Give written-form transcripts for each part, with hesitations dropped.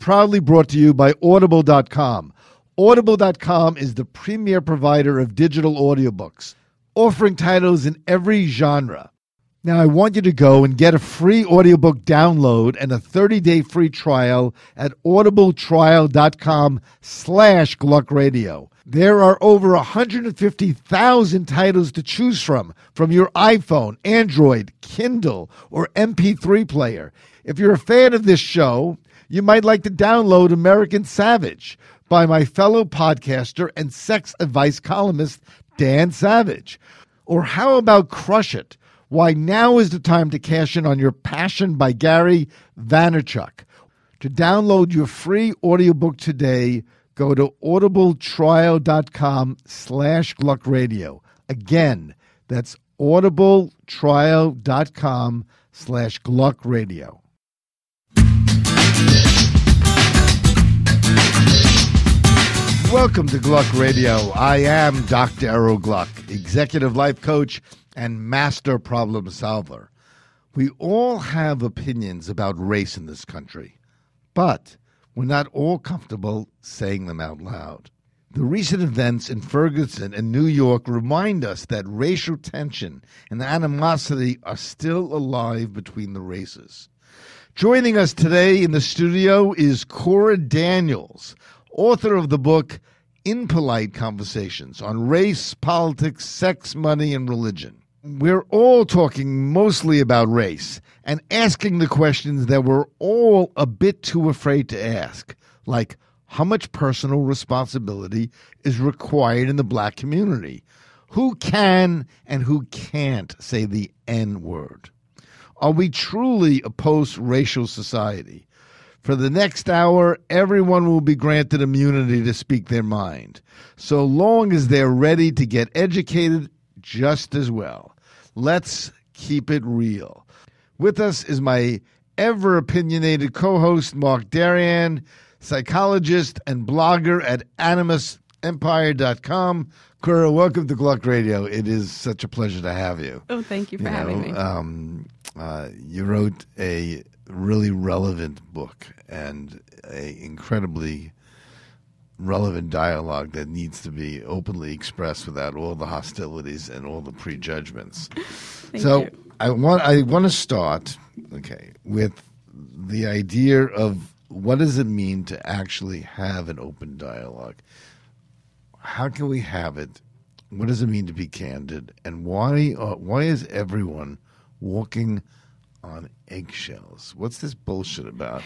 proudly brought to you by Audible.com. Audible.com is the premier provider of digital audiobooks, offering titles in every genre. Now, I want you to go and get a free audiobook download and a 30-day free trial at audibletrial.com/GluckRadio. There are over 150,000 titles to choose from your iPhone, Android, Kindle, or MP3 player. If you're a fan of this show, you might like to download American Savage by my fellow podcaster and sex advice columnist, Dan Savage. Or how about Crush It? Why now is the time to cash in on your passion by Gary Vaynerchuk. To download your free audiobook today, go to audibletrial.com/GluckRadio. Again, that's audibletrial.com/GluckRadio. Welcome to Gluck Radio. I am Dr. Errol Gluck, executive life coach and master problem solver. We all have opinions about race in this country, but we're not all comfortable saying them out loud. The recent events in Ferguson and New York remind us that racial tension and animosity are still alive between the races. Joining us today in the studio is Cora Daniels, author of the book Impolite Conversations on Race, Politics, Sex, Money, and Religion. We're all talking mostly about race and asking the questions that we're all a bit too afraid to ask, like how much personal responsibility is required in the black community? Who can and who can't say the N-word? Are we truly a post-racial society? For the next hour, everyone will be granted immunity to speak their mind, so long as they're ready to get educated just as well. Let's keep it real. With us is my ever-opinionated co-host, Mark Darian, psychologist and blogger at AnimusEmpire.com. Cora, welcome to Gluck Radio. It is such a pleasure to have you. Oh, thank you for having me. You wrote a really relevant book and an incredibly relevant dialogue that needs to be openly expressed without all the hostilities and all the prejudgments. Thank you. I want to start, with the idea of what does it mean to actually have an open dialogue? How can we have it? What does it mean to be candid? And why is everyone walking on eggshells? What's this bullshit about?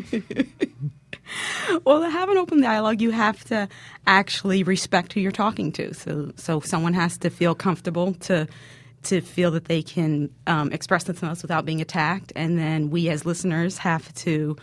Well, to have an open dialogue, you have to actually respect who you're talking to. So someone has to feel comfortable to feel that they can express themselves without being attacked, and then we as listeners have to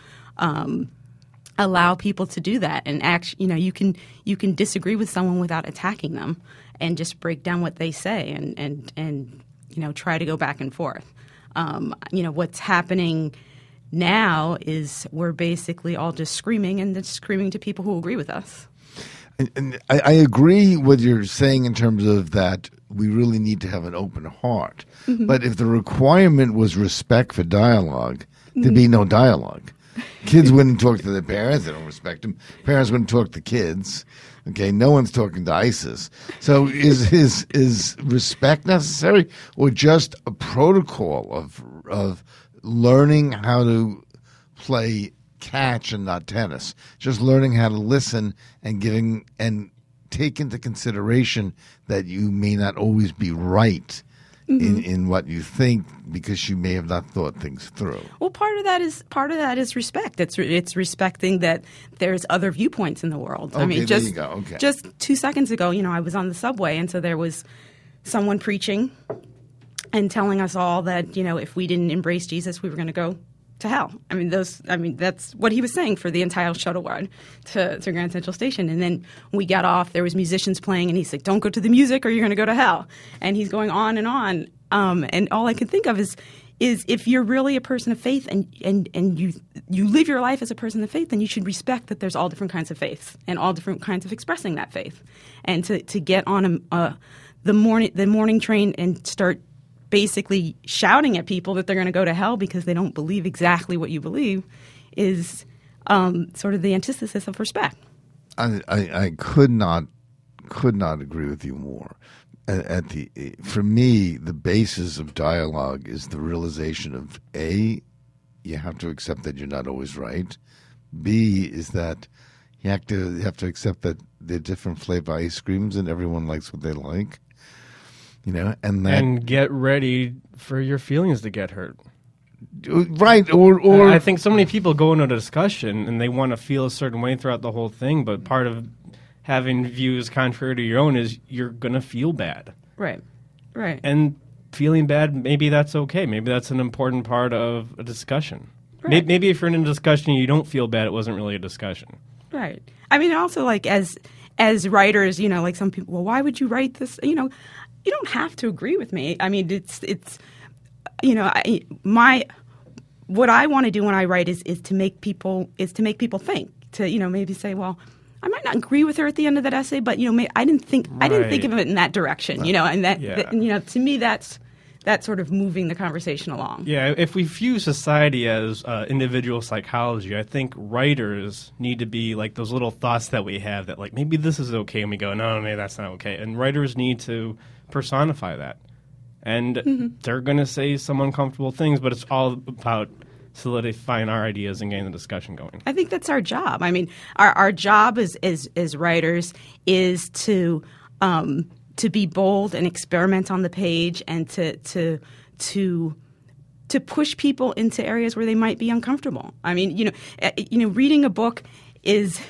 allow people to do that. And you can disagree with someone without attacking them, and just break down what they say, and try to go back and forth. What's happening now is we're basically all just screaming to people who agree with us. And I agree what you're saying in terms of that we really need to have an open heart. Mm-hmm. But if the requirement was respect for dialogue, there'd be no dialogue. Kids wouldn't talk to their parents. They don't respect them. Parents wouldn't talk to kids. Okay, no one's talking to ISIS. So is respect necessary, or just a protocol of learning how to play catch and not tennis? Just learning how to listen and take into consideration that you may not always be right in what you think, because you may have not thought things through. Well, part of that is respect. It's respecting that there's other viewpoints in the world. Okay, there you go. Okay. Just 2 seconds ago, I was on the subway, and so there was someone preaching and telling us all that if we didn't embrace Jesus, we were going to go to hell. That's what he was saying for the entire shuttle ride to Grand Central Station. And then we got off, there was musicians playing, and he's like, don't go to the music or you're going to go to hell. And he's going on and on. And all I can think of is if you're really a person of faith and you live your life as a person of faith, then you should respect that there's all different kinds of faiths and all different kinds of expressing that faith. And to get on the morning train and start basically shouting at people that they're going to go to hell because they don't believe exactly what you believe is sort of the antithesis of respect. I could not agree with you more. For me, the basis of dialogue is the realization of A, you have to accept that you're not always right. B is that you have to accept that there are different flavor ice creams and everyone likes what they like. And get ready for your feelings to get hurt. Right, or I think so many people go into a discussion and they want to feel a certain way throughout the whole thing, but part of having views contrary to your own is you're going to feel bad. Right. And feeling bad, maybe that's okay. Maybe that's an important part of a discussion. Right. Maybe if you're in a discussion and you don't feel bad, it wasn't really a discussion. Right. I mean, also, like, as writers, like some people, well, why would you write this? You don't have to agree with me. I mean, it's what I want to do when I write is to make people think, to maybe say, well, I might not agree with her at the end of that essay, but I didn't think of it in that direction, and that to me that's sort of moving the conversation along. Yeah, if we view society as individual psychology, I think writers need to be like those little thoughts that we have that like maybe this is okay, and we go, no, maybe that's not okay, and writers need to personify that. And they're going to say some uncomfortable things, but it's all about solidifying our ideas and getting the discussion going. I think that's our job. I mean, our job as writers is to be bold and experiment on the page, and to push people into areas where they might be uncomfortable. I mean, reading a book is.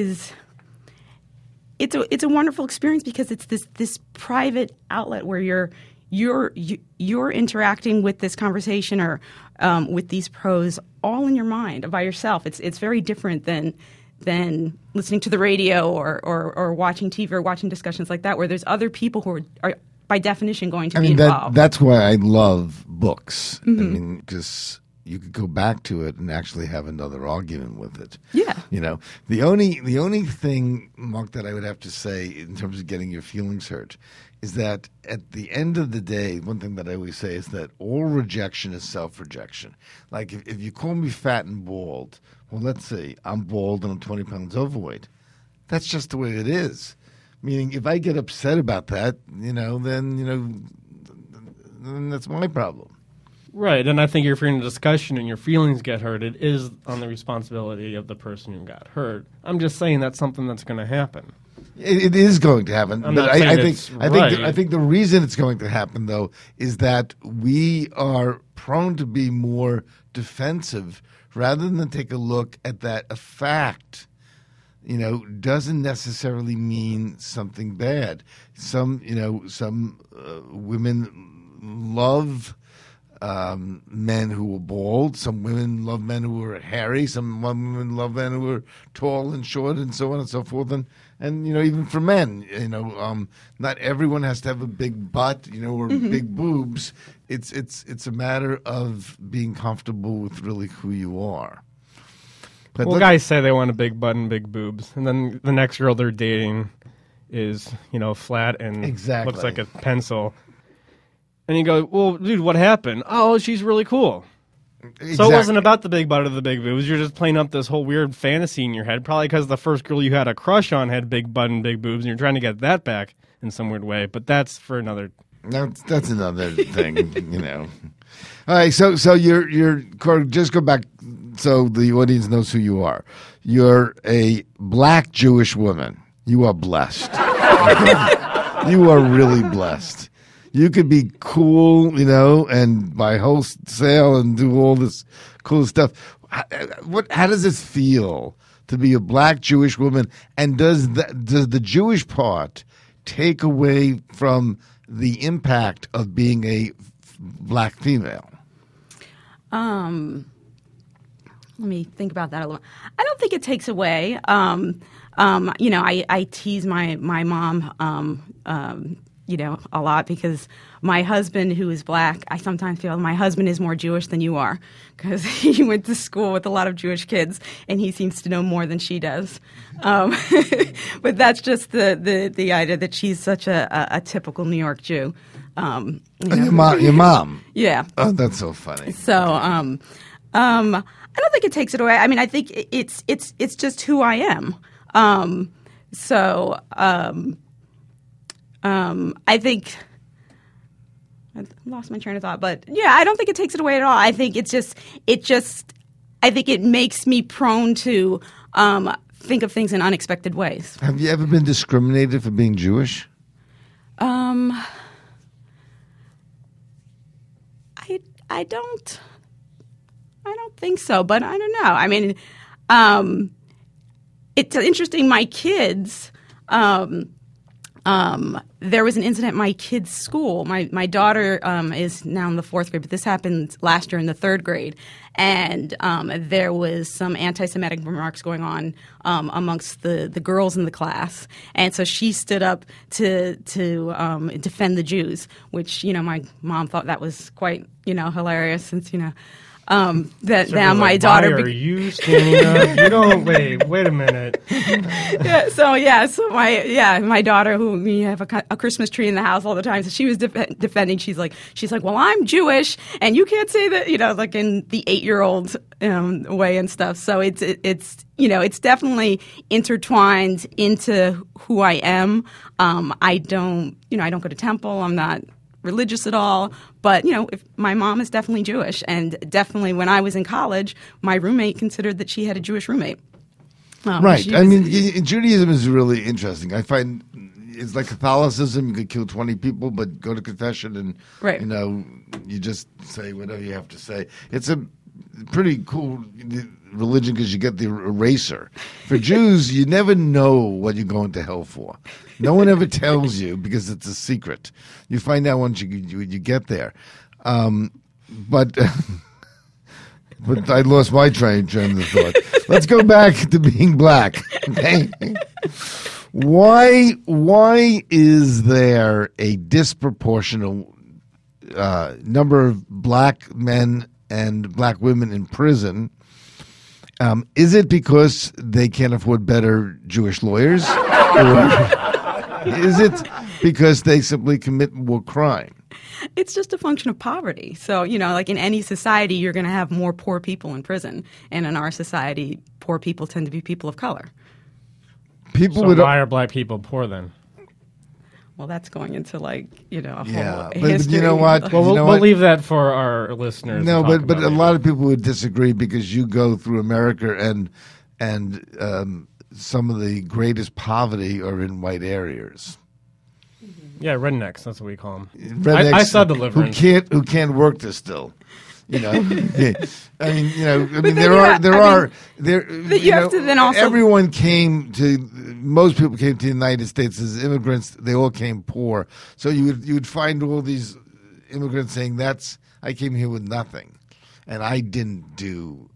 It's a wonderful experience because it's this private outlet where you're interacting with this conversation or with these prose all in your mind by yourself. It's very different than listening to the radio or watching TV or watching discussions like that, where there's other people who are by definition going to be involved. That's why I love books. I mean, because you could go back to it and actually have another argument with it. Yeah. The only thing, Mark, that I would have to say in terms of getting your feelings hurt is that at the end of the day, one thing that I always say is that all rejection is self-rejection. Like if you call me fat and bald, well, let's see, I'm bald and I'm 20 pounds overweight. That's just the way it is. Meaning if I get upset about that, then that's my problem. Right, and I think if you're in a discussion and your feelings get hurt, it is on the responsibility of the person who got hurt. I'm just saying that's something that's going to happen. It is going to happen, I'm but not saying I think the reason it's going to happen though is that we are prone to be more defensive rather than take a look at that a fact. Doesn't necessarily mean something bad. Some women love men who were bald. Some women love men who were hairy. Some women love men who were tall and short, and so on and so forth. And even for men, not everyone has to have a big butt, or big boobs. It's a matter of being comfortable with really who you are. But guys say they want a big butt and big boobs, and then the next girl they're dating is flat and looks like a pencil. And you go, well, dude, what happened? Oh, she's really cool. Exactly. So it wasn't about the big butt or the big boobs. You're just playing up this whole weird fantasy in your head, probably because the first girl you had a crush on had big butt and big boobs, and you're trying to get that back in some weird way. But that's for another. That's another thing, All right, so you're just go back so the audience knows who you are. You're a black Jewish woman. You are blessed. You are really blessed. You could be cool, and buy wholesale and do all this cool stuff. How does it feel to be a black Jewish woman? And does the Jewish part take away from the impact of being a black female? Let me think about that a little. I don't think it takes away. I tease my mom. A lot because my husband, who is black, I sometimes feel my husband is more Jewish than you are because he went to school with a lot of Jewish kids and he seems to know more than she does. But that's just the idea that she's such a typical New York Jew. Your mom? Yeah. Oh, that's so funny. So, I don't think it takes it away. I mean, I think it's just who I am. I think I lost my train of thought, but yeah, I don't think it takes it away at all. I think I think it makes me prone to think of things in unexpected ways. Have you ever been discriminated for being Jewish? I don't think so, but I don't know. I mean, it's interesting. My kids, there was an incident at my kids' school. My daughter is now in the 4th grade, but this happened last year in the 3rd grade. And there was some anti-Semitic remarks going on amongst the girls in the class. And so she stood up to defend the Jews, which, my mom thought that was quite, hilarious since, that so now my daughter. Why are you standing up? You don't wait a minute. So my daughter, who we have a Christmas tree in the house all the time, so she was defending. She's like, well, I'm Jewish, and you can't say that, like in the 8-year-old way and stuff. So it's definitely intertwined into who I am. I don't go to temple. I'm not religious at all, but if my mom is definitely Jewish, and definitely when I was in college, my roommate considered that she had a Jewish roommate. Right. I mean, Judaism is really interesting. I find it's like Catholicism. You could kill 20 people, but go to confession and right. You just say whatever you have to say. It's a pretty cool religion because you get the eraser. For Jews, you never know what you're going to hell for. No one ever tells you because it's a secret. You find out once you get there. But I lost my train of thought. Let's go back to being black. Okay? Why is there a disproportionate number of black men and black women in prison? Is it because they can't afford better Jewish lawyers? Or is it because they simply commit more crime? It's just a function of poverty. So, like in any society, you're going to have more poor people in prison. And in our society, poor people tend to be people of color. Why are black people poor then? Well, that's going into a whole history. But you know what? We'll leave that for our listeners. No, but a lot of people would disagree because you go through America and some of the greatest poverty are in white areas. Yeah, rednecks. That's what we call them. Rednecks I saw Deliverance. Who can't work this still. Yeah. I mean, everyone most people came to the United States as immigrants. They all came poor. So you would find all these immigrants saying I came here with nothing, and I didn't do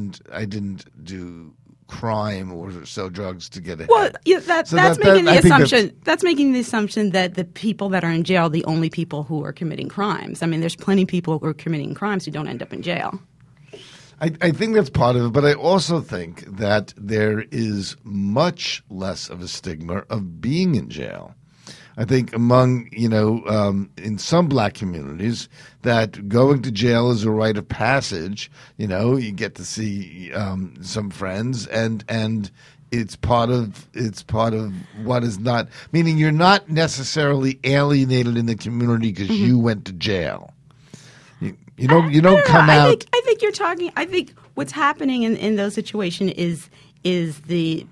crime or sell drugs to get ahead. Well, yeah, that's making the assumption that the people that are in jail are the only people who are committing crimes. I mean, there's plenty of people who are committing crimes who don't end up in jail. I think that's part of it, but I also think that there is much less of a stigma of being in jail. I think among, in some black communities, that going to jail is a rite of passage. You get to see some friends, and it's part of what is not, meaning you're not necessarily alienated in the community because you went to jail. You don't come out. I think you're talking. I think what's happening in those situations is the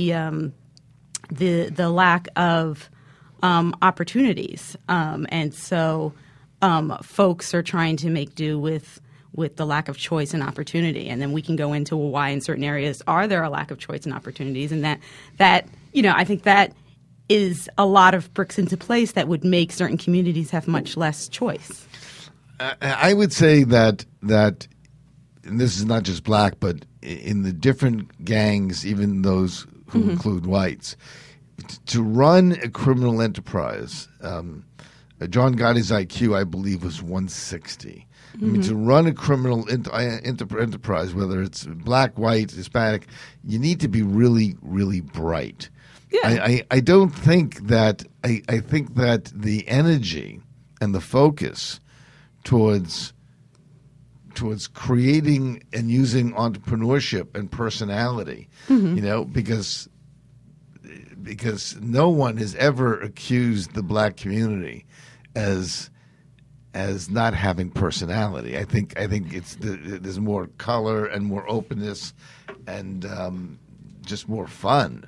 lack of opportunities, and so folks are trying to make do with the lack of choice and opportunity, and then we can go into why in certain areas are there a lack of choice and opportunities, and that I think that is a lot of bricks into place that would make certain communities have much less choice. I would say that and this is not just black, but in the different gangs, even those who include whites, to run a criminal enterprise, John Gotti's IQ, I believe, was 160. I mean, to run a criminal enterprise, whether it's black, white, Hispanic, you need to be really, really bright. Yeah. I don't think that – I think that the energy and the focus towards towards creating and using entrepreneurship and personality. Because no one has ever accused the black community as not having personality. I think there's more color and more openness and just more fun.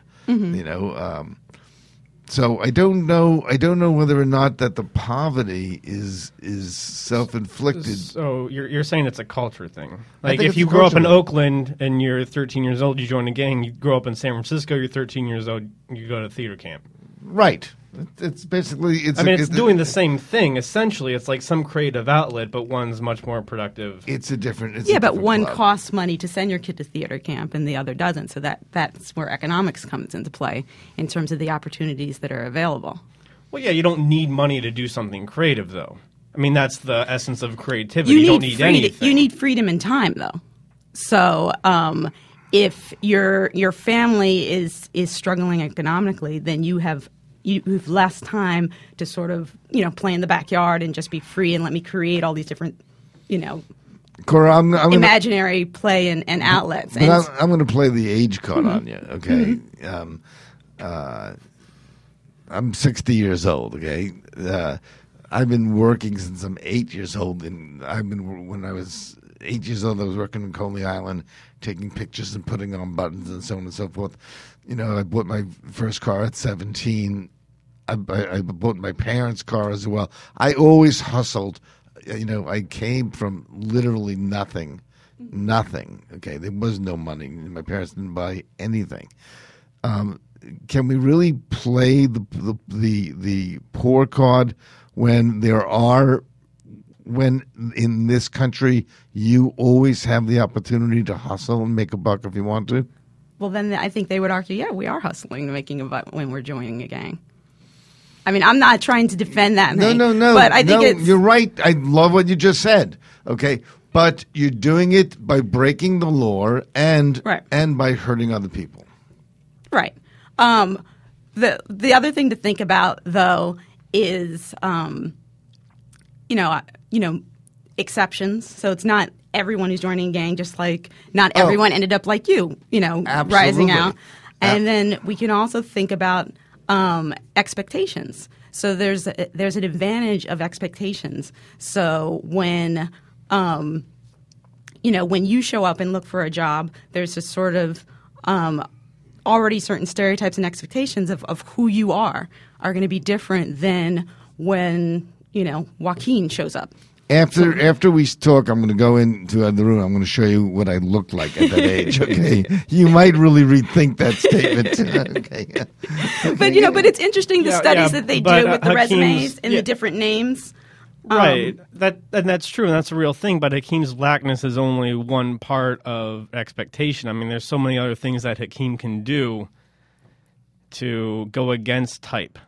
So I don't know whether or not that the poverty is self-inflicted. So you're saying it's a culture thing. Like if you grow up in Oakland and you're 13 years old, you join a gang. You grow up in San Francisco, you're 13 years old, you go to theater camp. Right. It's basically it's doing the same thing. Essentially, it's like some creative outlet, but one's much more productive. But one costs money to send your kid to theater camp, and the other doesn't. So that's where economics comes into play in terms of the opportunities that are available. Well, yeah, you don't need money to do something creative, though. I mean, that's the essence of creativity. You don't need anything. You need freedom and time, though. So if your family is struggling economically, then you have less time to sort of, play in the backyard and just be free and let me create all these different, Cora, I'm imaginary play and outlets. But I'm going to play the age card on you, okay? I'm 60 years old, okay? I've been working since I'm 8 years old, and when I was 8 years old, I was working in Coney Island, taking pictures and putting on buttons and so on and so forth. I bought my first car at 17. I bought my parents' car as well. I always hustled. I came from literally nothing. Okay, there was no money. My parents didn't buy anything. Can we really play the poor card when in this country you always have the opportunity to hustle and make a buck if you want to? Well, then I think they would argue, yeah, we are hustling and making a buck when we're joining a gang. I mean, I'm not trying to defend that. No. But I think you're right. I love what you just said. Okay, but you're doing it by breaking the law and by hurting other people. Right. The other thing to think about, though, is exceptions. So it's not everyone who's joining a gang, just like not everyone ended up like you, Absolutely. Rising out. And then we can also think about expectations. So there's an advantage of expectations. So when when you show up and look for a job, there's a sort of already certain stereotypes and expectations of who you are going to be different than when Joaquin shows up. After we talk, I'm going to go into the room. I'm going to show you what I looked like at that age. Okay, you might really rethink that statement. Okay, but it's interesting the studies that they do with the resumes and the different names. Right, that's true, and that's a real thing. But Hakeem's blackness is only one part of expectation. I mean, there's so many other things that Hakeem can do to go against type.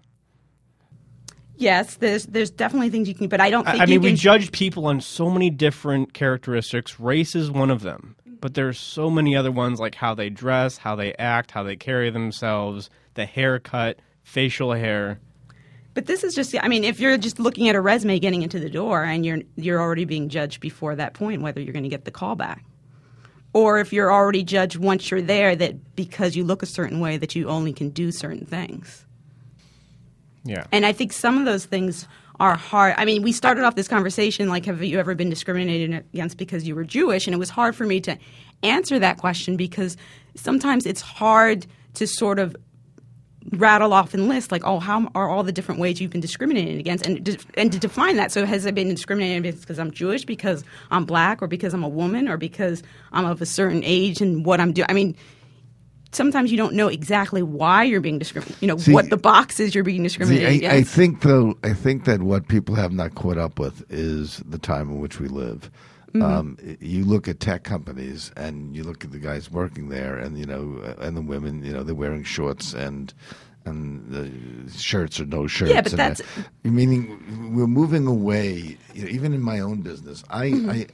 Yes, there's definitely things you can, but I don't think we judge people on so many different characteristics. Race is one of them, but there's so many other ones, like how they dress, how they act, how they carry themselves, the haircut, facial hair. But this is just, if you're just looking at a resume getting into the door and you're already being judged before that point, whether you're going to get the call back. Or if you're already judged once you're there that because you look a certain way that you only can do certain things. Yeah. And I think some of those things are hard. I mean, we started off this conversation like, have you ever been discriminated against because you were Jewish? And it was hard for me to answer that question because sometimes it's hard to sort of rattle off and list like, how are all the different ways you've been discriminated against and to define that. So has I been discriminated against because I'm Jewish, because I'm black, or because I'm a woman, or because I'm of a certain age and what I'm doing? I mean, sometimes you don't know exactly why you're being discriminated, what the box is you're being discriminated against. I think that what people have not caught up with is the time in which we live. Mm-hmm. You look at tech companies and you look at the guys working there and, and the women, they're wearing shorts and the shirts or no shirts. Yeah, but that's... Meaning we're moving away, even in my own business. I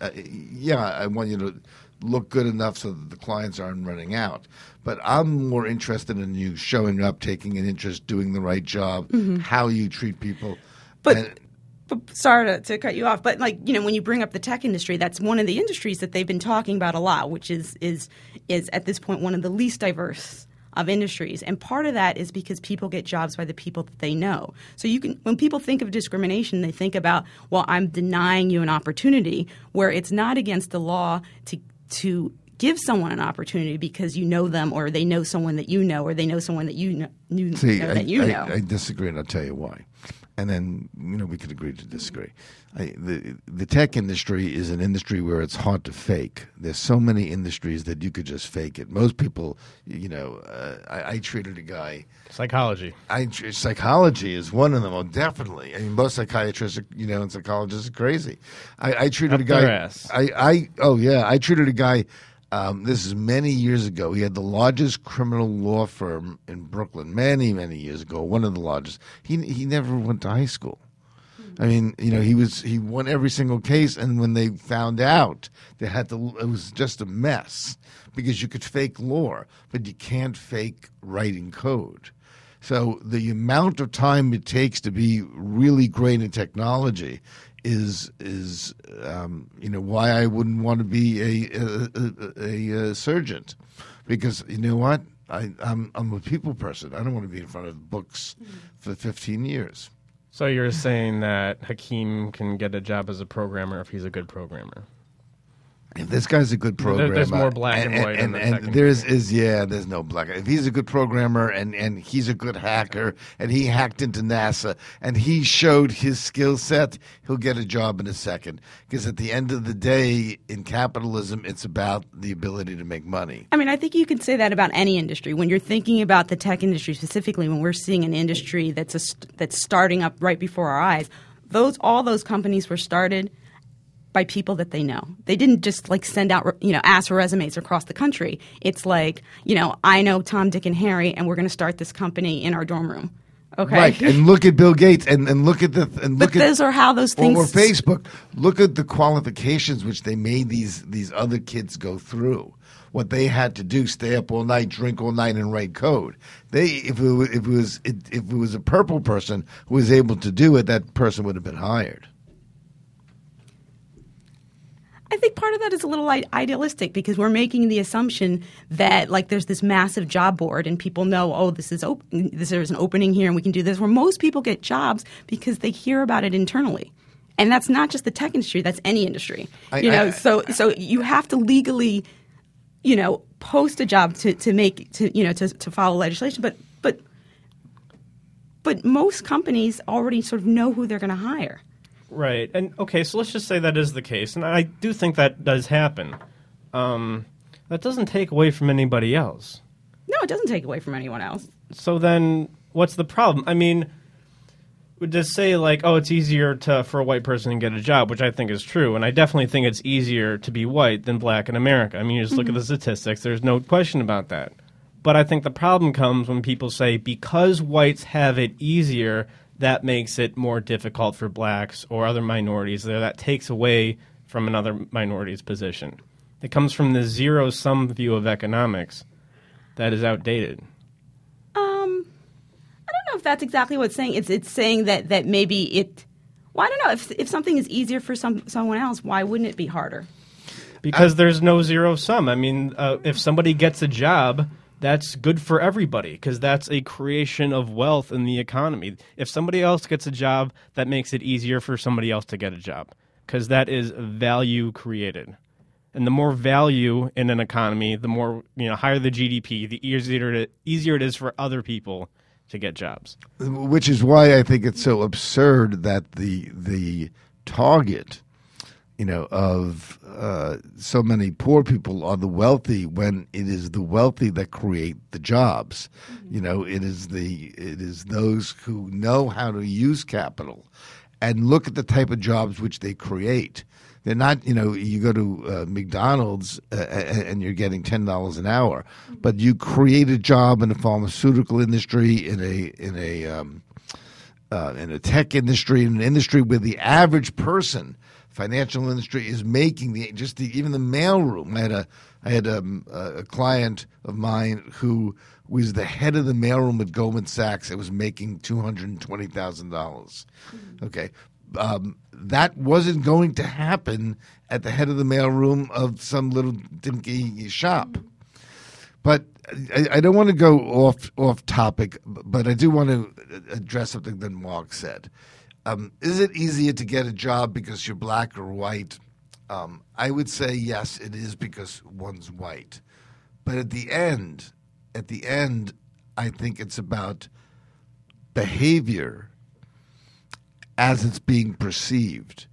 want you to look good enough so that the clients aren't running out. But I'm more interested in you showing up, taking an interest, doing the right job, how you treat people. But But sorry to cut you off, but when you bring up the tech industry, that's one of the industries that they've been talking about a lot, which is at this point one of the least diverse of industries. And part of that is because people get jobs by the people that they know. So when people think of discrimination, they think about, well, I'm denying you an opportunity, where it's not against the law to give someone an opportunity because you know them, or they know someone that you know, or they know someone that you know. I disagree, and I'll tell you why. And then, we could agree to disagree. The tech industry is an industry where it's hard to fake. There's so many industries that you could just fake it. Most people, I treated a guy. Psychology. Psychology is one of them. Oh, definitely. I mean, most psychiatrists, and psychologists are crazy. I treated a guy. Their ass. I treated a guy. This is many years ago. He had the largest criminal law firm in Brooklyn many, many years ago, one of the largest. He never went to high school. I mean, he won every single case, and when they found out, it was just a mess, because you could fake law, but you can't fake writing code. So the amount of time it takes to be really great in technology is why I wouldn't want to be a surgeon, because you know what, I'm a people person. I don't want to be in front of books for 15 years. So you're saying that Hakeem can get a job as a programmer if he's a good programmer? If this guy's a good programmer, there's more black and white, and there's no black. If he's a good programmer and he's a good hacker and he hacked into NASA and he showed his skill set, he'll get a job in a second. Because at the end of the day, in capitalism, it's about the ability to make money. I mean, I think you could say that about any industry. When you're thinking about the tech industry specifically, when we're seeing an industry that's starting up right before our eyes, all those companies were started by people that they know. They didn't just send out, ask for resumes across the country. It's like, I know Tom, Dick, and Harry, and we're going to start this company in our dorm room. Okay. Right. And look at Bill Gates and look at those are how those things. Or Facebook. Look at the qualifications which they made these other kids go through. What they had to do: stay up all night, drink all night, and write code. If it was a purple person who was able to do it, that person would have been hired. I think part of that is a little idealistic, because we're making the assumption that there's this massive job board and people know, there's an opening here and we can do this, where most people get jobs because they hear about it internally. And that's not just the tech industry, that's any industry. So you have to legally, post a job to follow legislation, but most companies already sort of know who they're going to hire. Right. And okay, so let's just say that is the case. And I do think that does happen. That doesn't take away from anybody else. No, it doesn't take away from anyone else. So then what's the problem? I mean, would just say it's easier for a white person to get a job, which I think is true. And I definitely think it's easier to be white than black in America. I mean, you just look at the statistics. There's no question about that. But I think the problem comes when people say because whites have it easier, that makes it more difficult for blacks or other minorities. That takes away from another minority's position. It comes from the zero-sum view of economics that is outdated. I don't know if that's exactly what it's saying. It's saying that maybe it. Well, I don't know if something is easier for someone else, why wouldn't it be harder? Because there's no zero sum. I mean, if somebody gets a job, that's good for everybody, because that's a creation of wealth in the economy. If somebody else gets a job, that makes it easier for somebody else to get a job, because that is value created. And the more value in an economy, the more higher the GDP, the easier it is for other people to get jobs. Which is why I think it's so absurd that the target of so many poor people are the wealthy, when it is the wealthy that create the jobs. It is those who know how to use capital and look at the type of jobs which they create. They're not, you go to McDonald's and you're getting $10 an hour, but you create a job in the pharmaceutical industry, in a tech industry, in an industry where the average person, financial industry, is making even the mailroom. I had a client of mine who was the head of the mailroom at Goldman Sachs. It was making $220,000. Okay, that wasn't going to happen at the head of the mailroom of some little dinky shop. But I don't want to go off topic, but I do want to address something that Mark said. Is it easier to get a job because you're black or white? I would say yes, it is because one's white. But at the end, I think it's about behavior as it's being perceived.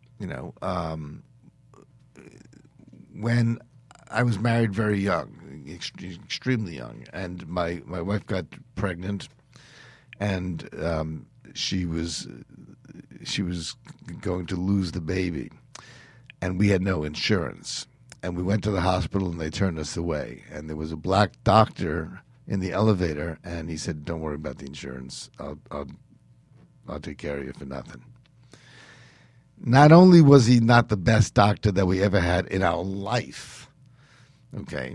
When I was married very young, extremely young, and my wife got pregnant, and she was going to lose the baby, and we had no insurance, and we went to the hospital and they turned us away, and there was a black doctor in the elevator, and he said, "Don't worry about the insurance. I'll take care of you for nothing." Not only was he not the best doctor that we ever had in our life, okay,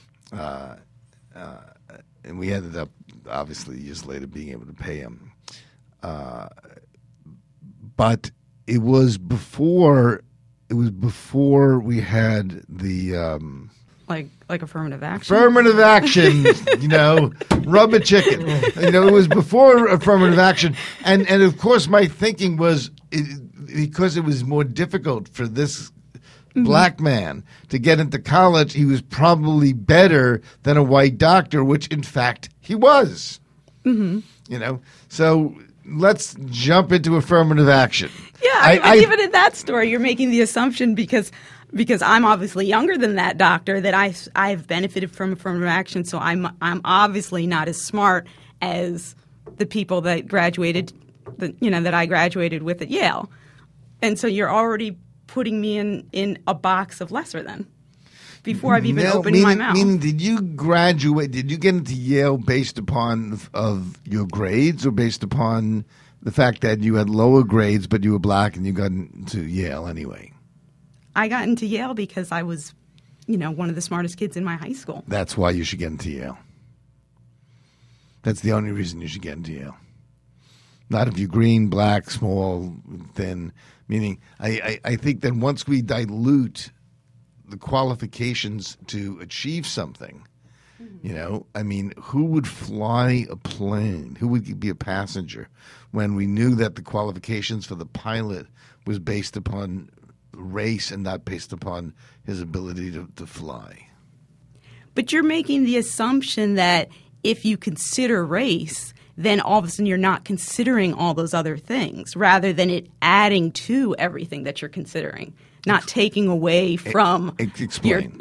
and we ended up, obviously, years later being able to pay him. But it was before we had the like affirmative action. Affirmative action, rub a chicken. It was before affirmative action, and of course my thinking was because it was more difficult for this black man to get into college, he was probably better than a white doctor, which in fact he was. So let's jump into affirmative action. Yeah, even in that story, you're making the assumption because I'm obviously younger than that doctor that I've benefited from affirmative action, so I'm obviously not as smart as the people that graduated, that I graduated with at Yale, and so you're already putting me in a box of lesser than before I've even opened my mouth. Meaning, did you graduate? Did you get into Yale based upon of your grades, or based upon the fact that you had lower grades but you were black and you got into Yale anyway? I got into Yale because I was, one of the smartest kids in my high school. That's why you should get into Yale. That's the only reason you should get into Yale. Not if you're green, black, small, thin. Meaning, I think that once we dilute the qualifications to achieve something, who would fly a plane? Who would be a passenger when we knew that the qualifications for the pilot was based upon race and not based upon his ability to fly? But you're making the assumption that if you consider race, then all of a sudden you're not considering all those other things, rather than it adding to everything that you're considering, not taking away from. Explain.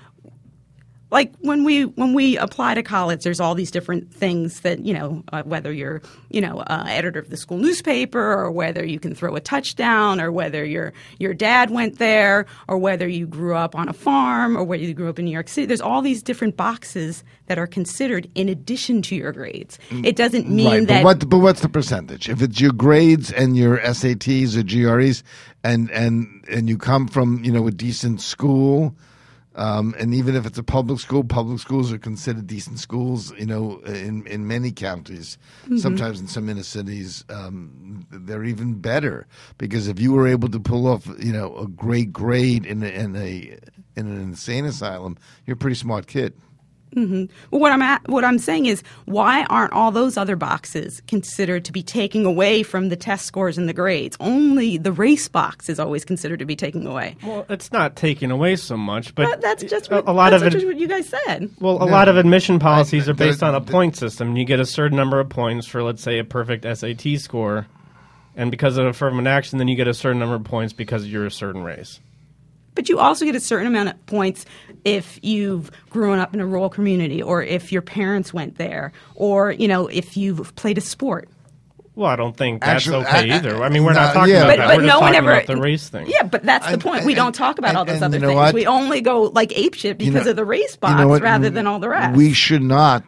Like when we apply to college, there's all these different things that, whether you're, editor of the school newspaper, or whether you can throw a touchdown, or whether your dad went there, or whether you grew up on a farm, or whether you grew up in New York City. There's all these different boxes that are considered in addition to your grades. It doesn't mean that. But what's the percentage? If it's your grades and your SATs or GREs, and you come from a decent school. And even if it's a public schools are considered decent schools, in many counties. Mm-hmm. Sometimes in some inner cities, they're even better, because if you were able to pull off, a great grade in an insane asylum, you're a pretty smart kid. Mm-hmm. Well, what I'm saying is, why aren't all those other boxes considered to be taking away from the test scores and the grades? Only the race box is always considered to be taking away. Well, it's not taking away so much, but that's just what you guys said. Well, a lot of admission policies are based on a point system. You get a certain number of points for, let's say, a perfect SAT score, and because of affirmative action, then you get a certain number of points because you're a certain race. But you also get a certain amount of points if you've grown up in a rural community, or if your parents went there, or, if you've played a sport. Well, I don't think that's okay either. I mean, we're not talking about that. We're just talking about the race thing. Yeah, but that's the point. We don't talk about all those other things. We only go like apeshit because of the race box rather than all the rest. We should not.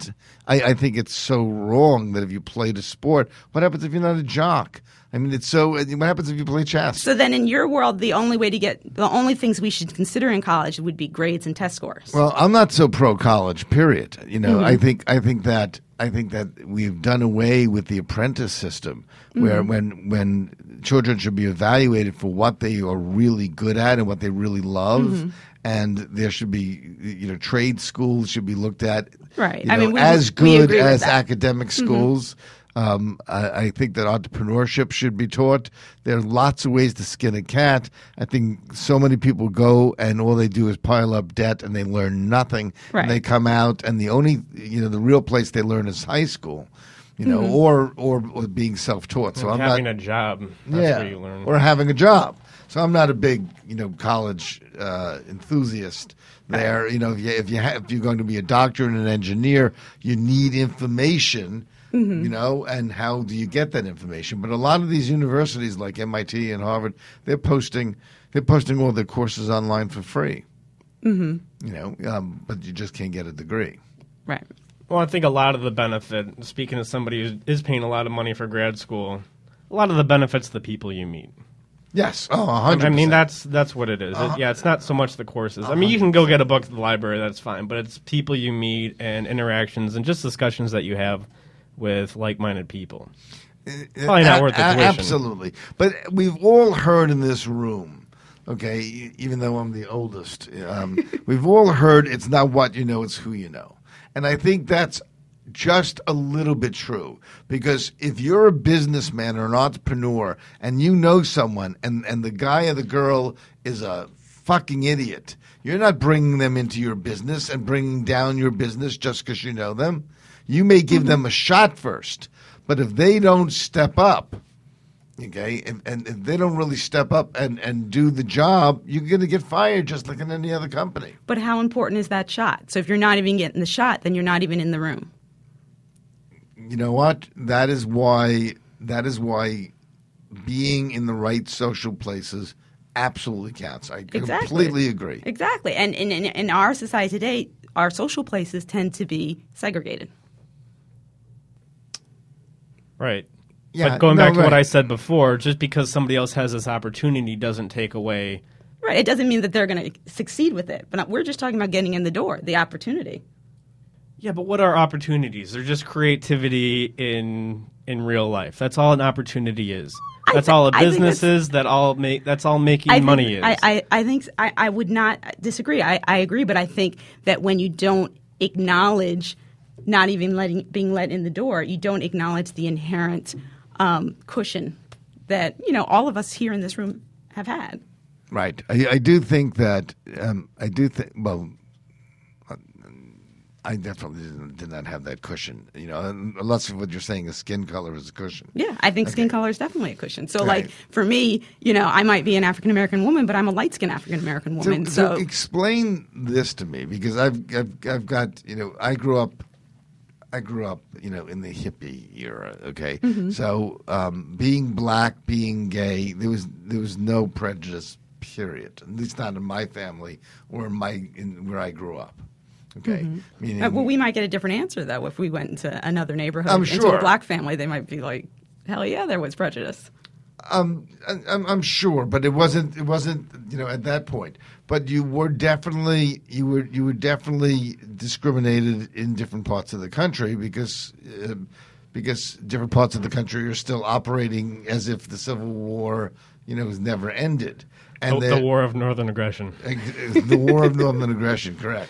I think it's so wrong that if you played a sport, what happens if you're not a jock? I mean, what happens if you play chess? So then in your world, the only things we should consider in college would be grades and test scores. Well, I'm not so pro college, period. I think that we've done away with the apprentice system where when children should be evaluated for what they are really good at and what they really love. And there should be, trade schools should be looked at, right? as good as academic schools. I think that entrepreneurship should be taught. There are lots of ways to skin a cat. I think so many people go and all they do is pile up debt and they learn nothing. Right. And they come out and the only, the real place they learn is high school. Or being self-taught. So I'm having not a job. That's where you learn. Or having a job. So I'm not a big, college enthusiast there. If you're going to be a doctor and an engineer, you need information. And how do you get that information? But a lot of these universities, like MIT and Harvard, they're posting all their courses online for free. But you just can't get a degree. Right. Well, I think a lot of the benefit, speaking as somebody who is paying a lot of money for grad school, a lot of the benefits the people you meet. Yes. Oh, 100%. I mean, that's what it is. It's not so much the courses. I mean, you can go get a book at the library, that's fine, but it's people you meet and interactions and just discussions that you have with like-minded people. Probably not worth the tuition. Absolutely. But we've all heard in this room, okay, even though I'm the oldest, we've all heard it's not what you know, it's who you know. And I think that's just a little bit true, because if you're a businessman or an entrepreneur and you know someone and the guy or the girl is a fucking idiot, you're not bringing them into your business and bringing down your business just because you know them. You may give them a shot first, but if they don't step up, okay, and if they don't really step up and do the job, you're going to get fired just like in any other company. But how important is that shot? So if you're not even getting the shot, then you're not even in the room. You know what? That is why being in the right social places absolutely counts. I completely agree. Exactly. And in our society today, our social places tend to be segregated. Right. Yeah, but going back to what I said before, just because somebody else has this opportunity doesn't take away. Right. It doesn't mean that they're going to succeed with it. But we're just talking about getting in the door, the opportunity. Yeah, but what are opportunities? They're just creativity in real life. That's all an opportunity is. That's all a business is. That's all making money is. I think I would not disagree. I agree, but I think that when you don't acknowledge not even being let in the door, you don't acknowledge the inherent cushion that all of us here in this room have had. Right. I do think that. I definitely did not have that cushion, unless what you're saying is skin color is a cushion. Yeah, I think skin color is definitely a cushion. So, right. Like, for me, I might be an African-American woman, but I'm a light-skinned African-American woman. So explain this to me, because I've got, I grew up, in the hippie era, okay? Mm-hmm. So being black, being gay, there was no prejudice, period, at least not in my family or where I grew up. Okay. Mm-hmm. Well, we might get a different answer, though, if we went into another neighborhood, I'm sure. into a black family. They might be like, hell yeah, there was prejudice. I'm sure, but it wasn't at that point. But you were definitely discriminated in different parts of the country because different parts of the country are still operating as if the Civil War has never ended. And the War of Northern Aggression. The War of Northern Aggression, correct.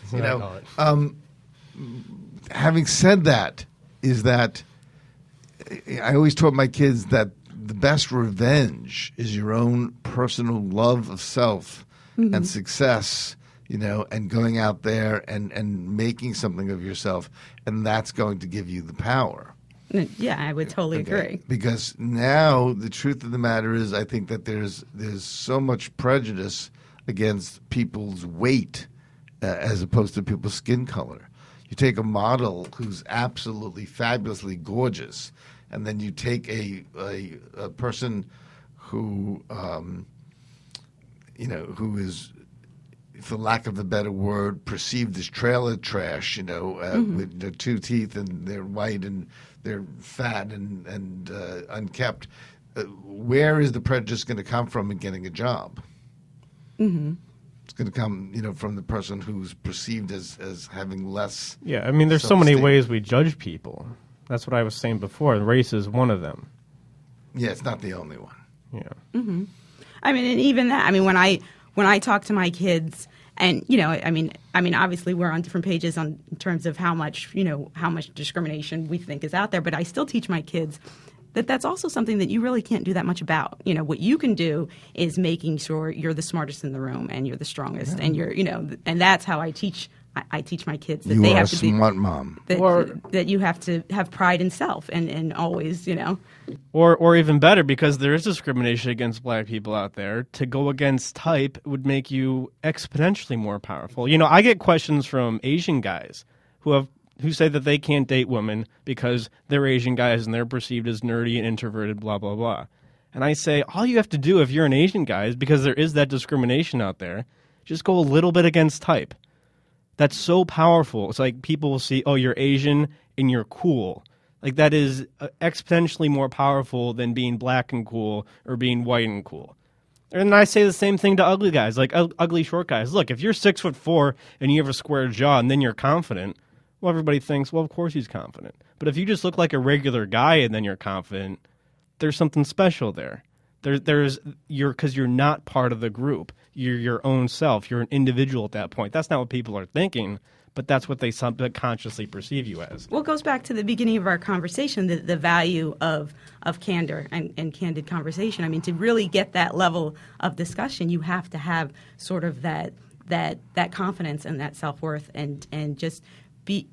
Having said that, is that I always taught my kids that the best revenge is your own personal love of self and success, and going out there and making something of yourself, and that's going to give you the power. Yeah, I would totally agree. Because now the truth of the matter is, I think that there's so much prejudice against people's weight as opposed to people's skin color. You take a model who's absolutely fabulously gorgeous, and then you take a person who who is for lack of a better word, perceived as trailer trash, with the 2 teeth and they're white and they're fat and unkempt. Where is the prejudice going to come from in getting a job? Mm-hmm. It's going to come, from the person who's perceived as having less. Yeah, I mean, there's so many ways we judge people. That's what I was saying before. Race is one of them. Yeah, it's not the only one. Yeah. Mm-hmm. I mean, and even that. I mean, when I talk to my kids, and I mean, obviously we're on different pages in terms of how much discrimination we think is out there. But I still teach my kids that that's also something that you really can't do that much about. What you can do is making sure you're the smartest in the room and you're the strongest, and you're and that's how I teach. I teach my kids that you they are have to be smart mom. That you have to have pride in self and always, Or even better, because there is discrimination against black people out there, to go against type would make you exponentially more powerful. I get questions from Asian guys who say that they can't date women because they're Asian guys and they're perceived as nerdy and introverted, blah, blah, blah. And I say, all you have to do if you're an Asian guy is, because there is that discrimination out there, just go a little bit against type. That's so powerful. It's like people will see, oh, you're Asian and you're cool. Like that is exponentially more powerful than being black and cool or being white and cool. And I say the same thing to ugly guys, like ugly short guys. Look, if you're 6'4" and you have a square jaw and then you're confident, well, everybody thinks, well, of course he's confident. But if you just look like a regular guy and then you're confident, there's something special there. Because you're not part of the group. You're your own self. You're an individual at that point. That's not what people are thinking, but that's what they subconsciously perceive you as. Well, it goes back to the beginning of our conversation, the value of candor and candid conversation. I mean, to really get that level of discussion, you have to have sort of that confidence and that self-worth and just be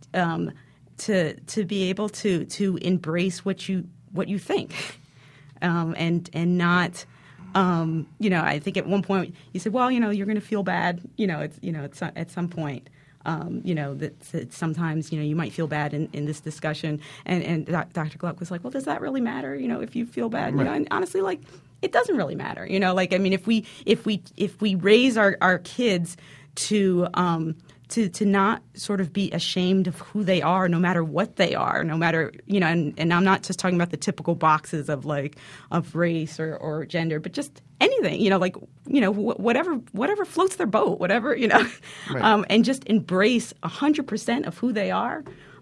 to be able to embrace what you think. And not, I think at one point you said, well, you're going to feel bad, it's at some point, that sometimes, you might feel bad in this discussion. And Dr. Gluck was like, well, does that really matter? If you feel bad, right. And honestly, like, it doesn't really matter, I mean, if we raise our kids to not sort of be ashamed of who they are, no matter what they are, no matter, and I'm not just talking about the typical boxes of race or gender, but just anything, whatever floats their boat, whatever, right. And just embrace 100% of who they are,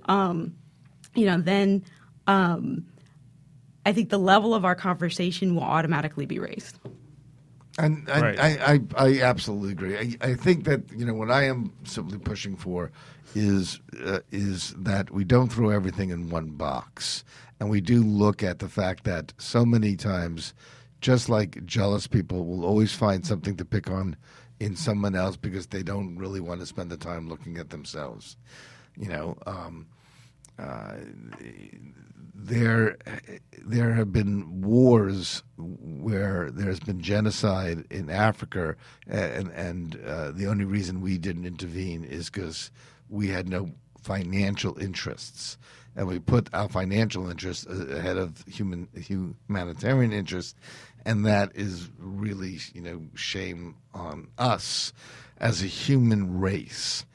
then I think the level of our conversation will automatically be raised. And right. I absolutely agree. I think that what I am simply pushing for is that we don't throw everything in one box, and we do look at the fact that so many times, just like jealous people will always find something to pick on in someone else because they don't really want to spend the time looking at themselves. There have been wars where there's been genocide in Africa, and the only reason we didn't intervene is because we had no financial interests, and we put our financial interests ahead of humanitarian interests, and that is really shame on us as a human race,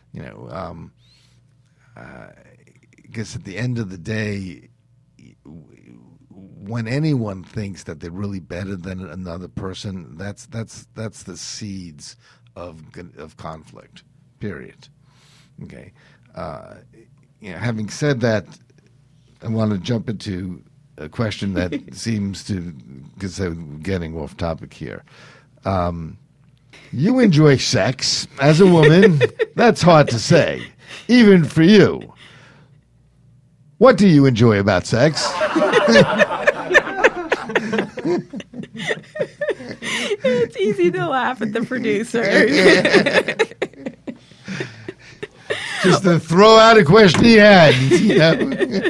because at the end of the day, when anyone thinks that they're really better than another person, that's the seeds of conflict. Period. Okay. Having said that, I want to jump into a question that seems to, because I'm getting off topic here. You enjoy sex as a woman. That's hard to say, even for you. What do you enjoy about sex? It's easy to laugh at the producer. Just to throw out a question he had.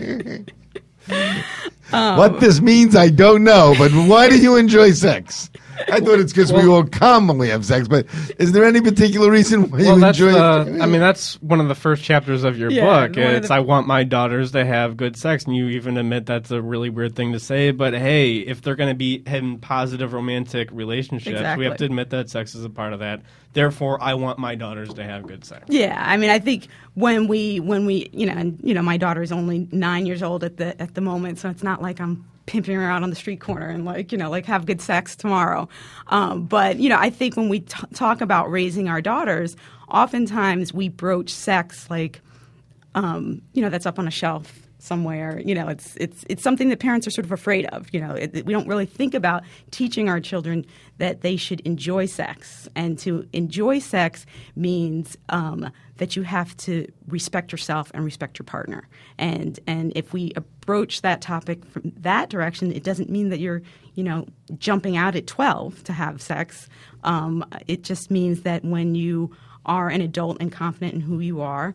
What this means, I don't know, but why do you enjoy sex? I thought it's because we all come when we have sex, but is there any particular reason why you enjoy it? I mean, that's one of the first chapters of your book. It's I want my daughters to have good sex, and you even admit that's a really weird thing to say, but hey, if they're going to be having positive romantic relationships, we have to admit that sex is a part of that. Therefore, I want my daughters to have good sex. Yeah, I mean, I think when we my daughter's only 9 years old at the moment, so it's not like I'm pimping her out on the street corner and like have good sex tomorrow. But I think when we talk about raising our daughters, oftentimes we broach sex like that's up on a shelf somewhere. It's something that parents are sort of afraid of. We don't really think about teaching our children that they should enjoy sex, and to enjoy sex means that you have to respect yourself and respect your partner. And if we approach that topic from that direction, it doesn't mean that you're jumping out at 12 to have sex. It just means that when you are an adult and confident in who you are,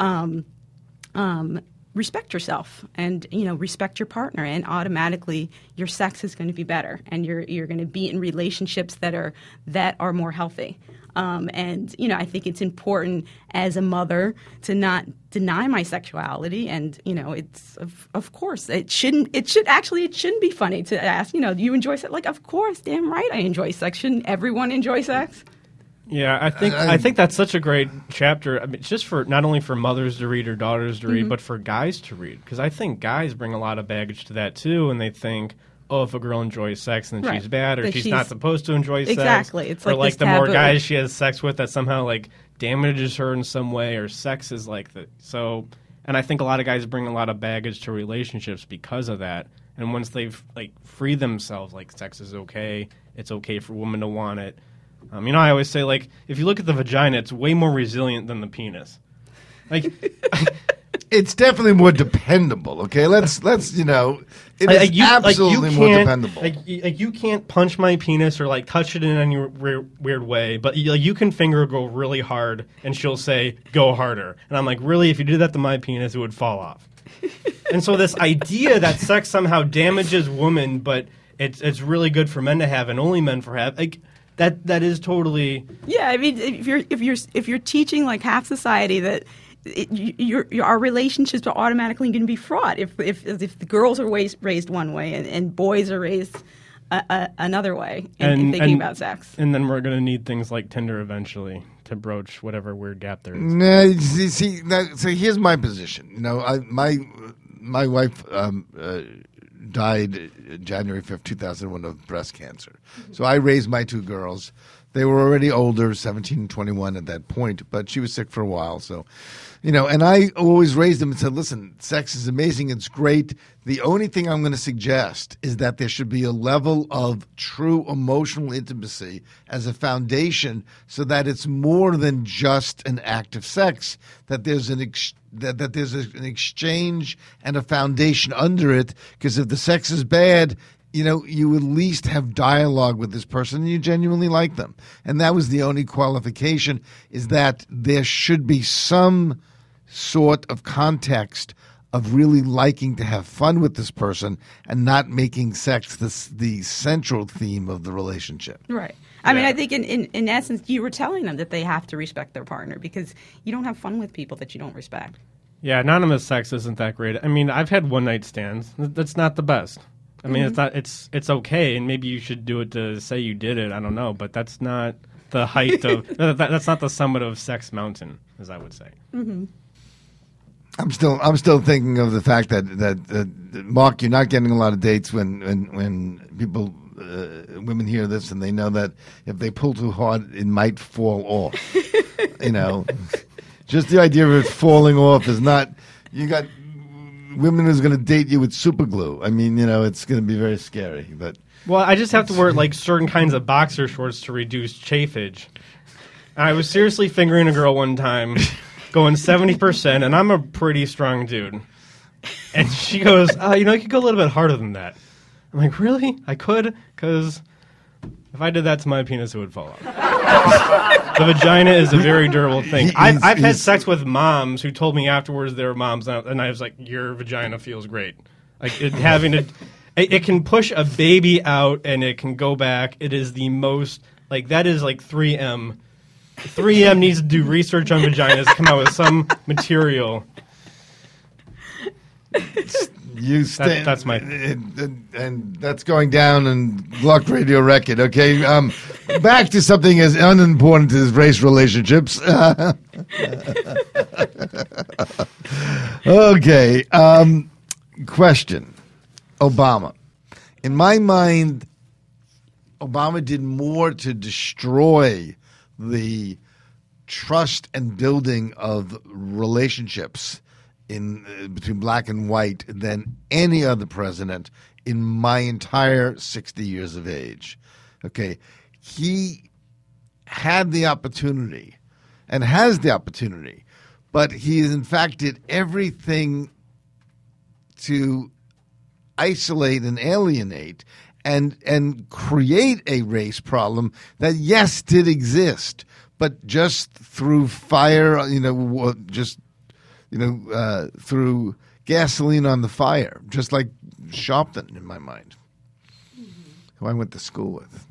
respect yourself and respect your partner, and automatically your sex is going to be better, and you're going to be in relationships that are more healthy. And I think it's important as a mother to not deny my sexuality, and it's of course it shouldn't be funny to ask, do you enjoy sex? Like, of course, damn right I enjoy sex. Shouldn't everyone enjoy sex? Yeah, I think that's such a great chapter. I mean, just for not only for mothers to read or daughters to read, but for guys to read, because I think guys bring a lot of baggage to that too, and they think, oh, if a girl enjoys sex, then she's bad, or she's not supposed to enjoy sex. Exactly, it's or like the more guys she has sex with, that somehow like damages her in some way, or sex is like that. So, and I think a lot of guys bring a lot of baggage to relationships because of that. And once they've like freed themselves, like sex is okay, it's okay for women to want it. I always say, like, if you look at the vagina, it's way more resilient than the penis. Like, it's definitely more dependable. Okay, let's it is absolutely more dependable. Like you can't punch my penis or like touch it in any weird way, but you can finger go really hard, and she'll say, "Go harder," and I'm like, really? If you did that to my penis, it would fall off. And so this idea that sex somehow damages women, but it's really good for men to have, and only men for have, like. That is totally. Yeah, I mean, if you're teaching like half society that our relationships are automatically going to be fraught if the girls are raised one way and boys are raised another way in thinking about sex, and then we're going to need things like Tinder eventually to broach whatever weird gap there is. No, so here's my position. My wife. Died January 5th, 2001 of breast cancer. So I raised my two girls. They were already older, 17 and 21 at that point, but she was sick for a while. So, and I always raised them and said, listen, sex is amazing. It's great. The only thing I'm going to suggest is that there should be a level of true emotional intimacy as a foundation so that it's more than just an act of sex, that there's an exchange and a foundation under it, because if the sex is bad, you at least have dialogue with this person and you genuinely like them. And that was the only qualification, is that there should be some sort of context of really liking to have fun with this person and not making sex the central theme of the relationship. Right. I mean, I think in essence, you were telling them that they have to respect their partner, because you don't have fun with people that you don't respect. Yeah, anonymous sex isn't that great. I mean, I've had one-night stands. That's not the best. I mean, it's not. It's okay, and maybe you should do it to say you did it. I don't know, but that's not the height of. That's not the summit of Sex Mountain, as I would say. Mm-hmm. I'm still thinking of the fact that Mark, you're not getting a lot of dates when people. Women hear this and they know that if they pull too hard, it might fall off. Just the idea of it falling off is not. You got women who's going to date you with super glue. I mean, it's going to be very scary. But I just have to wear like certain kinds of boxer shorts to reduce chafage. I was seriously fingering a girl one time, going 70%, and I'm a pretty strong dude. And she goes, you could go a little bit harder than that. I'm like, really? I could? Because if I did that to my penis, it would fall off. The vagina is a very durable thing. I've had sex with moms who told me afterwards they were moms, and I was like, your vagina feels great. Like, It can push a baby out and it can go back. It is the most, that is like 3M. 3M needs to do research on vaginas, come out with some material. That's my and that's going down in Gluck Radio record. Okay, back to something as unimportant as race relationships. Okay, question: Obama. In my mind, Obama did more to destroy the trust and building of relationships between black and white than any other president in my entire 60 years of age. Okay, he had the opportunity and has the opportunity, but he in fact did everything to isolate and alienate and create a race problem that, yes, did exist, but just through fire, through gasoline on the fire, just like Sharpton, in my mind, who I went to school with.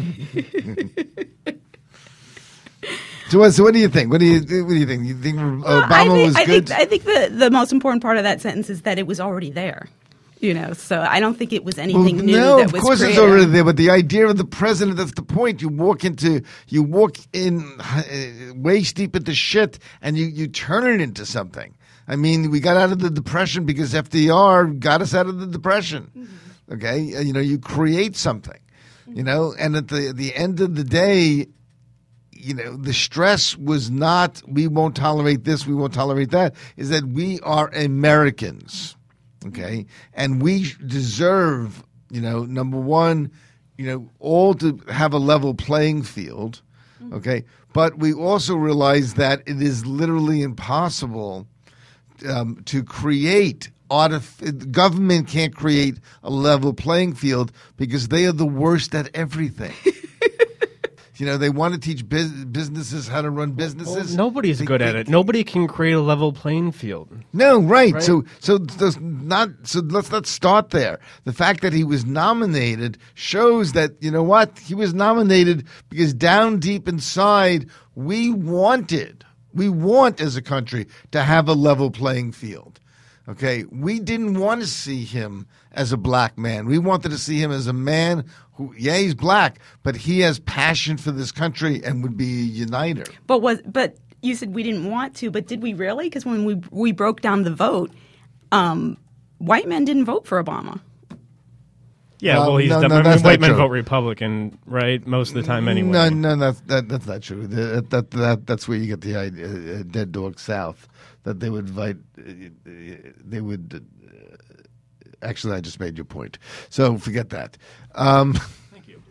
So what do you think? What do you think? You think Obama was good? I think the most important part of that sentence is that it was already there. So I don't think it was anything new that was created. No, of course it's already there, but the idea of the president, that's the point. You walk in waist deep into shit and you turn it into something. I mean, we got out of the Depression because FDR got us out of the Depression. Mm-hmm. Okay? You create something, and at the end of the day, the stress was not, we won't tolerate this, we won't tolerate that, is that we are Americans. Okay, and we deserve, number one, all to have a level playing field. Okay, but we also realize that it is literally impossible to create. Government can't create a level playing field because they are the worst at everything. They want to teach businesses how to run businesses. Well, nobody's good at it. Nobody can create a level playing field. No, right. So let's not start there. The fact that he was nominated shows that, he was nominated because down deep inside we want as a country to have a level playing field. Okay, we didn't want to see him as a black man. We wanted to see him as a man who, he's black, but he has passion for this country and would be a uniter. But you said we didn't want to, but did we really? Because when we broke down the vote, white men didn't vote for Obama. Yeah, white men vote Republican, right? Most of the time, anyway. No, that's not true. That's where you get the idea, dead dog South, that they would invite. They would. Actually, I just made your point, so forget that. Thank you.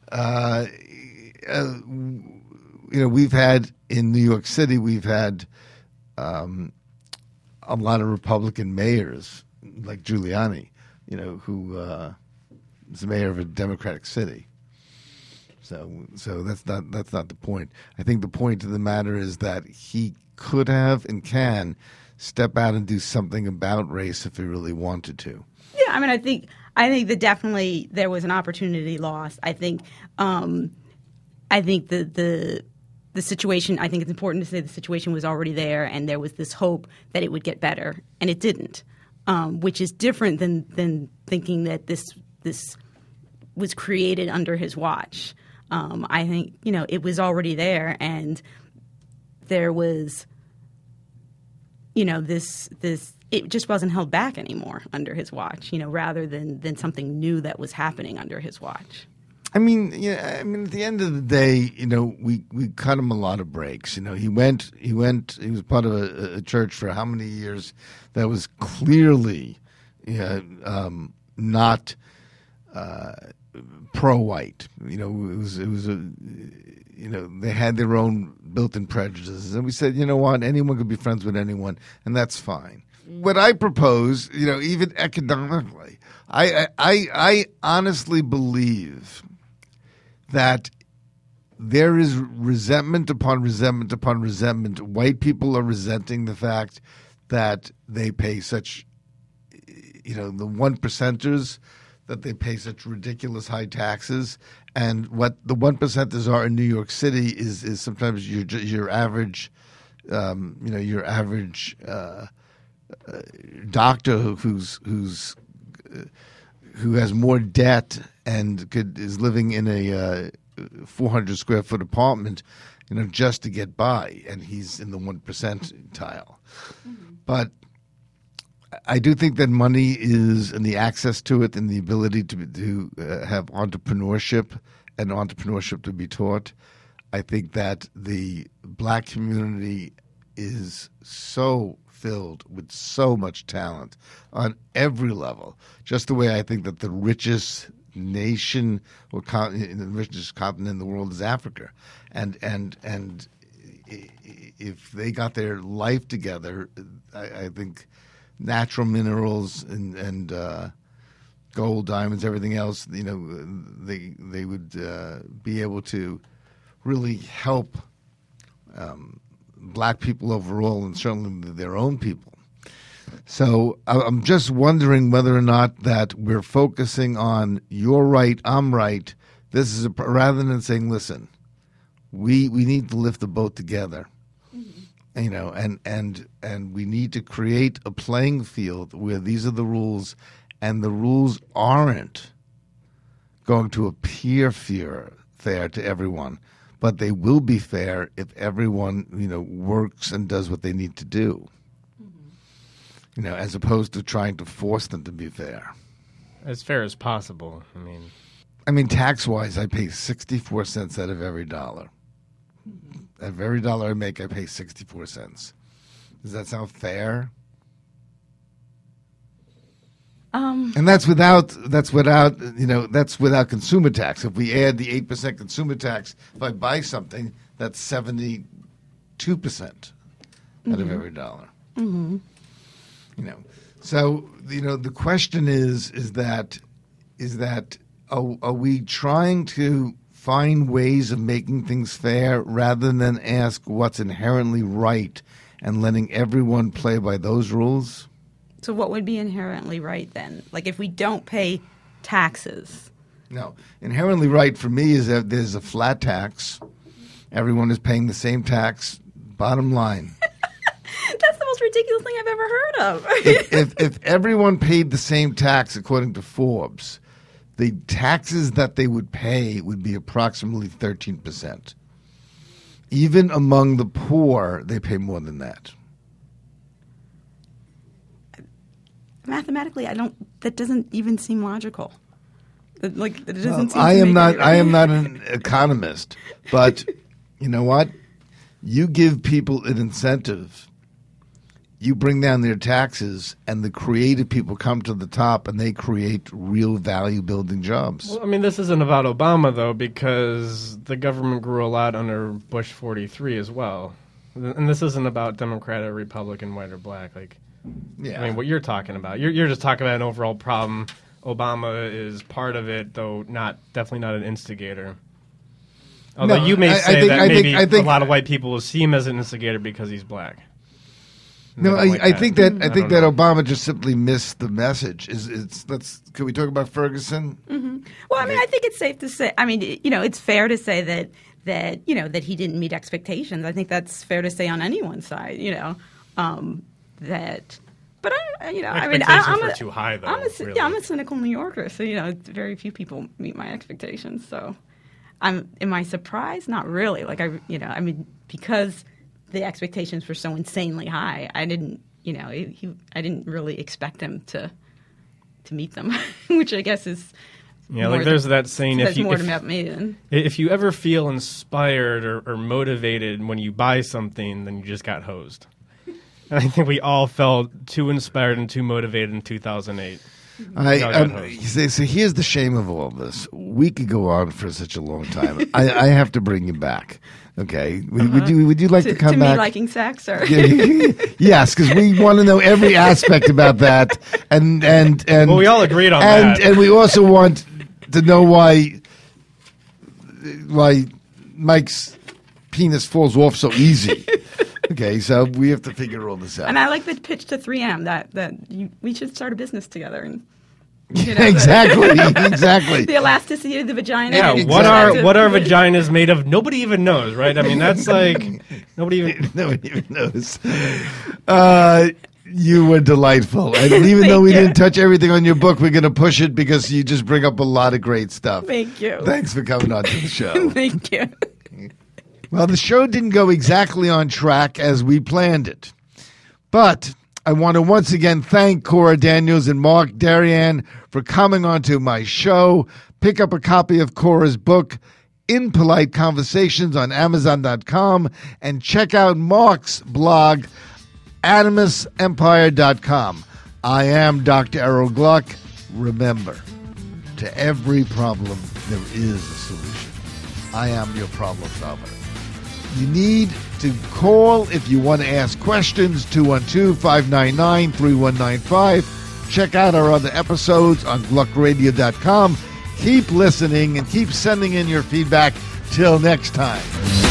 We've had in New York City, we've had a lot of Republican mayors like Giuliani, who is the mayor of a Democratic city. So that's not the point. I think the point of the matter is that he could have and can step out and do something about race if he really wanted to. Yeah, I think that definitely there was an opportunity lost. I think the situation. I think it's important to say the situation was already there, and there was this hope that it would get better, and it didn't. Which is different than thinking that this was created under his watch. I think it was already there, and there was this. It just wasn't held back anymore under his watch, rather than something new that was happening under his watch. At the end of the day, we cut him a lot of breaks. He was part of a church for how many years that was clearly not pro-white. It was they had their own built-in prejudices, and we said, anyone could be friends with anyone, and that's fine. What I propose, even economically, I honestly believe that there is resentment upon resentment upon resentment. White people are resenting the fact that they pay such, the one percenters that they pay such ridiculous high taxes. And what the 1%ers are in New York City is sometimes your average, your average doctor who has more debt and is living in a 400 square foot apartment, just to get by, and he's in the 1 percentile. Mm-hmm. But I do think that money is, and the access to it, and the ability to have entrepreneurship and entrepreneurship to be taught. I think that the black community is so filled with so much talent on every level. Just the way I think that the richest nation or the richest continent in the world is Africa, and if they got their life together, I think natural minerals and gold, diamonds, everything else, they would be able to really help black people overall, and certainly their own people. So I'm just wondering whether or not that we're focusing on you're right, I'm right. This is rather than saying, listen, we need to lift the boat together, and we need to create a playing field where these are the rules, and the rules aren't going to appear fair to everyone, but they will be fair if everyone works and does what they need to do. As opposed to trying to force them to be fair. As fair as possible. I mean, tax-wise, I pay 64 cents out of every dollar. Out of every dollar I make, I pay 64 cents. Does that sound fair? And that's without consumer tax. If we add the 8% consumer tax, if I buy something, that's 72% out of every dollar. Mm-hmm. So the question is that are we trying to find ways of making things fair rather than ask what's inherently right and letting everyone play by those rules? So what would be inherently right then? Like if we don't pay taxes? No. Inherently right for me is that there's a flat tax. Everyone is paying the same tax, bottom line. That's the most ridiculous thing I've ever heard of. if everyone paid the same tax according to Forbes, the taxes that they would pay would be approximately 13%. Even among the poor, they pay more than that. Mathematically, that doesn't even seem logical. It doesn't seem I am not an economist, but you know what? You give people an incentive. You bring down their taxes, and the creative people come to the top, and they create real value-building jobs. Well, this isn't about Obama, though, because the government grew a lot under Bush 43 as well. And this isn't about Democrat or Republican, white or black. Yeah. What you're talking about. You're just talking about an overall problem. Obama is part of it, though definitely not an instigator. Although you may say that maybe a lot of white people will see him as an instigator because he's black. No, I think that Obama just simply missed the message. Can we talk about Ferguson? Mm-hmm. Well, I think it's safe to say. It's fair to say that he didn't meet expectations. I think that's fair to say on anyone's side. But expectations were too high, though. I'm a cynical New Yorker, so very few people meet my expectations. So, am I surprised? Not really. Because the expectations were so insanely high, I didn't really expect him to meet them, which I guess is there's that saying if you ever feel inspired or motivated when you buy something, then you just got hosed. And I think we all felt too inspired and too motivated in 2008. So here's the shame of all this. We could go on for such a long time. I have to bring you back. Okay, would you like to come back? Me liking sex, or yes, because we want to know every aspect about that, and well, we all agreed on that, and we also want to know why Mike's penis falls off so easy. Okay, so we have to figure all this out. And I like the pitch to 3M that we should start a business together and Exactly. The elasticity of the vagina. Yeah, exactly. what are vaginas made of? Nobody even knows, right? I mean, that's like nobody even knows. You were delightful, and even though we didn't touch everything on your book, we're going to push it because you just bring up a lot of great stuff. Thank you. Thanks for coming on to the show. Thank you. Well, the show didn't go exactly on track as we planned it, but I want to once again thank Cora Daniels and Mark Darrian for coming onto my show. Pick up a copy of Cora's book, Impolite Conversations, on Amazon.com, and check out Mark's blog, AnimusEmpire.com. I am Dr. Errol Gluck. Remember, to every problem, there is a solution. I am your problem solver. You need to call if you want to ask questions, 212-599-3195. Check out our other episodes on GluckRadio.com. Keep listening and keep sending in your feedback. Till next time.